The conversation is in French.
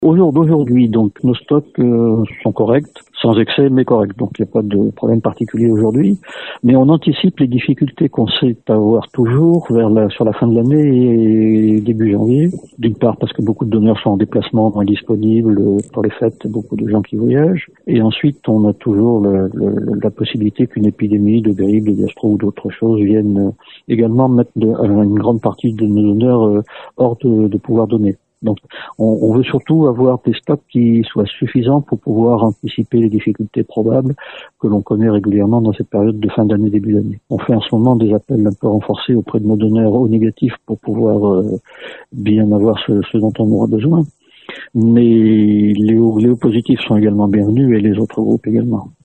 Au jour d'aujourd'hui, donc, nos stocks sont corrects, sans excès, mais corrects. Donc, il n'y a pas de problème particulier aujourd'hui. Mais on anticipe les difficultés qu'on sait avoir toujours sur la fin de l'année et début janvier. D'une part, parce que beaucoup de donneurs sont en déplacement, moins disponibles pour les fêtes, beaucoup de gens qui voyagent. Et ensuite, on a toujours la possibilité qu'une épidémie de grippe, de gastro ou d'autres choses vienne également mettre une grande partie de nos donneurs hors de pouvoir donner. Donc, on veut surtout avoir des stocks qui soient suffisants pour pouvoir anticiper les difficultés probables que l'on connaît régulièrement dans cette période de fin d'année, début d'année. On fait en ce moment des appels un peu renforcés auprès de nos donneurs au négatif pour pouvoir bien avoir ce dont on aura besoin. Mais les hauts positifs sont également bienvenus et les autres groupes également.